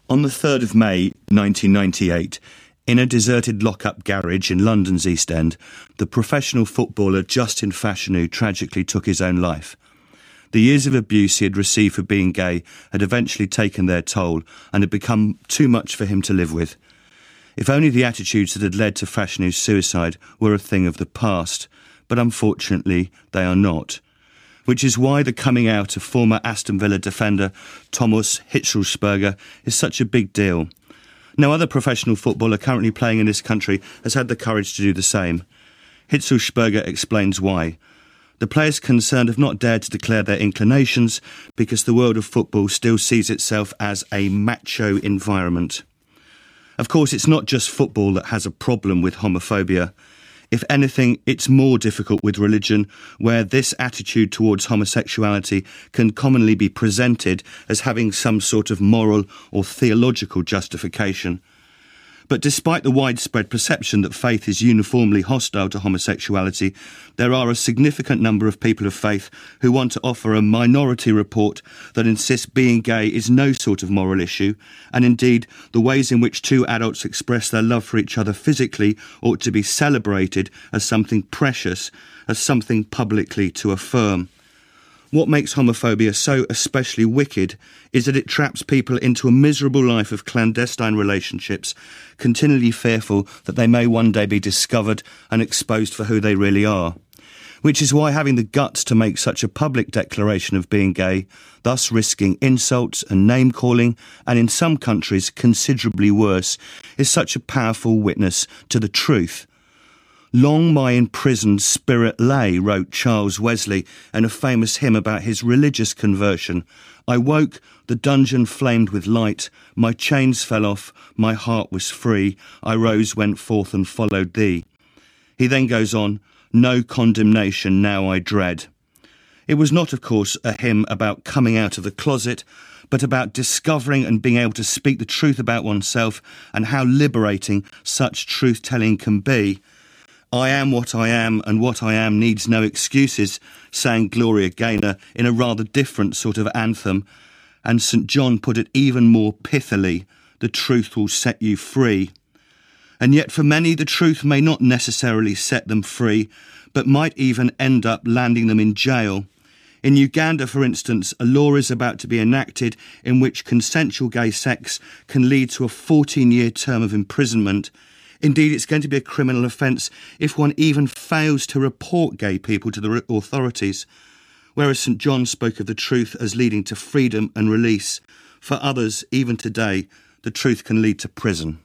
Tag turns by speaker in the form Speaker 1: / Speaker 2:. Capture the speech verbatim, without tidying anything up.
Speaker 1: On the third of May nineteen ninety-eight, in a deserted lock-up garage in London's East End, the professional footballer Justin Fashanu tragically took his own life. The years of abuse he had received for being gay had eventually taken their toll and had become too much for him to live with. If only the attitudes that had led to Fashanu's suicide were a thing of the past, but unfortunately they are not. Which is why the coming out of former Aston Villa defender Thomas Hitzlsperger is such a big deal. No other professional footballer currently playing in this country has had the courage to do the same. Hitzlsperger explains why. The players concerned have not dared to declare their inclinations because the world of football still sees itself as a macho environment. Of course, it's not just football that has a problem with homophobia. If anything, it's more difficult with religion, where this attitude towards homosexuality can commonly be presented as having some sort of moral or theological justification. But despite the widespread perception that faith is uniformly hostile to homosexuality, there are a significant number of people of faith who want to offer a minority report that insists being gay is no sort of moral issue, and indeed the ways in which two adults express their love for each other physically ought to be celebrated as something precious, as something publicly to affirm. What makes homophobia so especially wicked is that it traps people into a miserable life of clandestine relationships, continually fearful that they may one day be discovered and exposed for who they really are. Which is why having the guts to make such a public declaration of being gay, thus risking insults and name-calling, and in some countries considerably worse, is such a powerful witness to the truth. Long my imprisoned spirit lay, wrote Charles Wesley in a famous hymn about his religious conversion. I woke, the dungeon flamed with light, my chains fell off, my heart was free, I rose, went forth and followed thee. He then goes on, no condemnation now I dread. It was not, of course, a hymn about coming out of the closet, but about discovering and being able to speak the truth about oneself and how liberating such truth-telling can be. I am what I am, and what I am needs no excuses, sang Gloria Gaynor in a rather different sort of anthem, and St John put it even more pithily, the truth will set you free. And yet for many the truth may not necessarily set them free, but might even end up landing them in jail. In Uganda, for instance, a law is about to be enacted in which consensual gay sex can lead to a fourteen-year term of imprisonment. Indeed, it's going to be a criminal offence if one even fails to report gay people to the authorities. Whereas St John spoke of the truth as leading to freedom and release, for others, even today, the truth can lead to prison.